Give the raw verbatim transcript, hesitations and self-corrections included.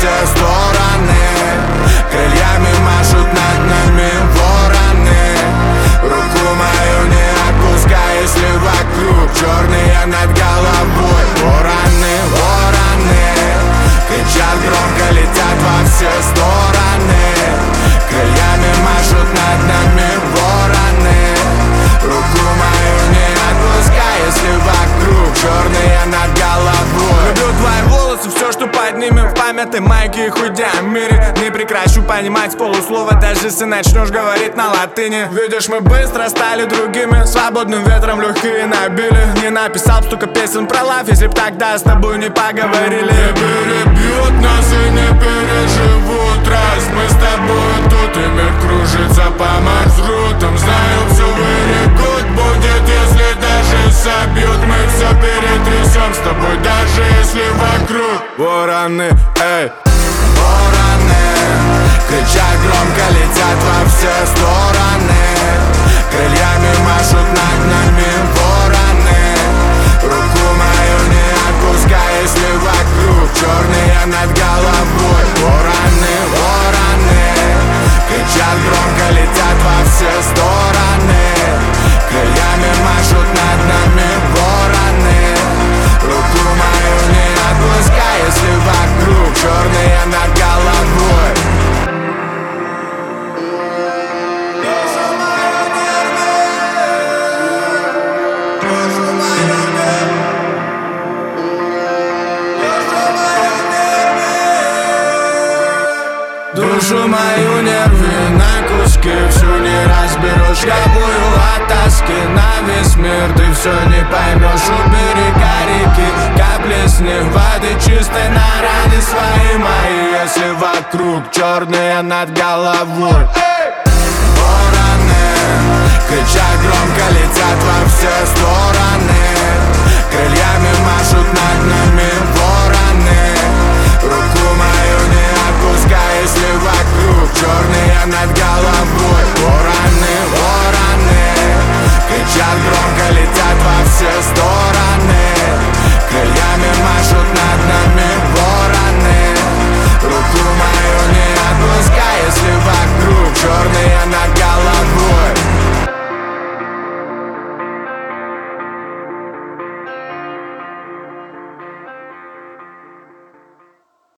все стороны. Крыльями машут над нами вороны. Руку мою не отпускай, если вокруг черные над головой. Вороны, вороны кричат громко, летят во все стороны. Крыльями машут над нами вороны. Руку мою не отпускай, если вокруг черные над головой. Люблю твои волосы, все, что под ними в памяти майке и худеем мире. Не прекращу понимать полуслова, даже если начнешь говорить на латыни. Видишь, мы быстро стали другими, свободным ветром легкие набили. Не написал б столько песен про лав, если б тогда с тобой не поговорили. Не перебьют нас и не переживут, раз мы с тобой тут, и мир кружится по маршрутам. Знаю, все вырекут будет, если даже собьют. Мы все перетрясем с тобой, даже если вокруг вороны, эй. Вороны кричат громко, летят во все стороны. Крыльями машут над нами вороны. Руку мою не отпускай, если вокруг черные над головой. Вороны, вороны кричат громко, летят во все стороны. Крыльями машут над нами вороны. Руку мою не отпускай, если вокруг черные над головой. Душу мою нервы на куски, всю не разберешь, какую от тоски. На весь мир ты все не поймешь, у берега реки капли с них воды чистой на раны свои мои, если вокруг черные над головой. Вороны кричат громко, летят во все стороны.